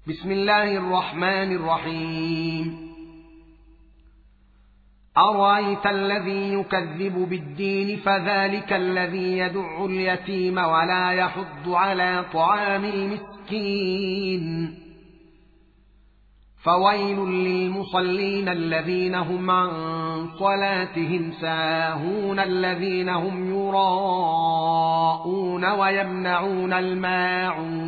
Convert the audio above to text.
بسم الله الرحمن الرحيم. أرأيت الذي يكذب بالدين فذلك الذي يدع اليتيم ولا يحض على طعام المسكين. فويل للمصلين الذين هم عن صلاتهم ساهون الذين هم يراءون ويمنعون الماعون.